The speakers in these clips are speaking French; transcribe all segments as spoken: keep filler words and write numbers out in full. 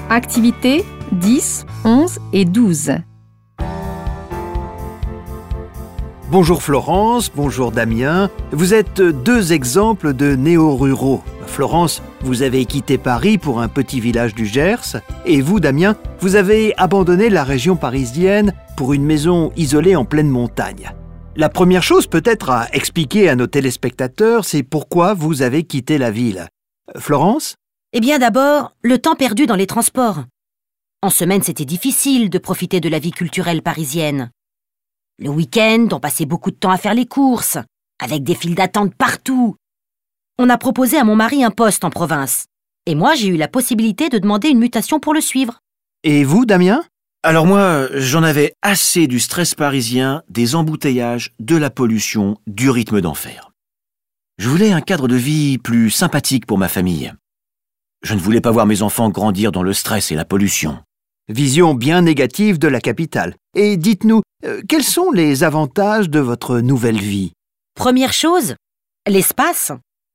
Activités dix, onze et douze. Bonjour Florence, bonjour Damien. Vous êtes deux exemples de néo-ruraux. Florence, vous avez quitté Paris pour un petit village du Gers. Et vous, Damien, vous avez abandonné la région parisienne pour une maison isolée en pleine montagne. La première chose peut-être à expliquer à nos téléspectateurs, c'est pourquoi vous avez quitté la ville. Florence ? Eh bien d'abord, le temps perdu dans les transports. En semaine, c'était difficile de profiter de la vie culturelle parisienne. Le week-end, on passait beaucoup de temps à faire les courses, avec des files d'attente partout. On a proposé à mon mari un poste en province. Et moi, j'ai eu la possibilité de demander une mutation pour le suivre. Et vous, Damien ? Alors moi, j'en avais assez du stress parisien, des embouteillages, de la pollution, du rythme d'enfer. Je voulais un cadre de vie plus sympathique pour ma famille. Je ne voulais pas voir mes enfants grandir dans le stress et la pollution. Vision bien négative de la capitale. Et dites-nous, euh, quels sont les avantages de votre nouvelle vie ? Première chose, l'espace.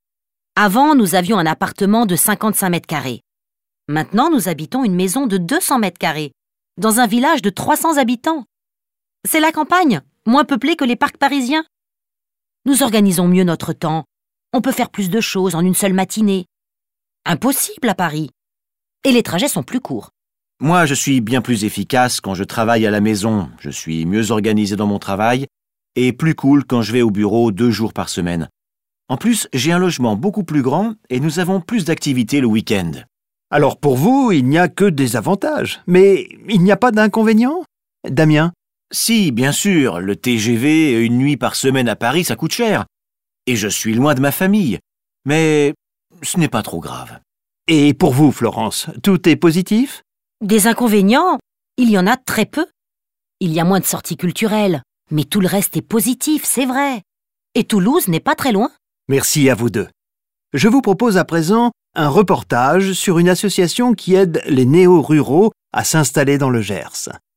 Avant, nous avions un appartement de cinquante-cinq mètres carrés. Maintenant, nous habitons une maison de deux cents mètres carrés, dans un village de trois cents habitants. C'est la campagne, moins peuplée que les parcs parisiens. Nous organisons mieux notre temps. On peut faire plus de choses en une seule matinée. Impossible à Paris. Et les trajets sont plus courts. Moi, je suis bien plus efficace quand je travaille à la maison. Je suis mieux organisé dans mon travail et plus cool quand je vais au bureau deux jours par semaine. En plus, j'ai un logement beaucoup plus grand et nous avons plus d'activités le week-end. Alors pour vous, il n'y a que des avantages, mais il n'y a pas d'inconvénients ? Damien ? Si, bien sûr, le T G V, une nuit par semaine à Paris, ça coûte cher. Et je suis loin de ma famille. Mais ce n'est pas trop grave. Et pour vous, Florence, tout est positif ? Des inconvénients, il y en a très peu. Il y a moins de sorties culturelles, mais tout le reste est positif, c'est vrai. Et Toulouse n'est pas très loin. Merci à vous deux. Je vous propose à présent un reportage sur une association qui aide les néo-ruraux à s'installer dans le Gers.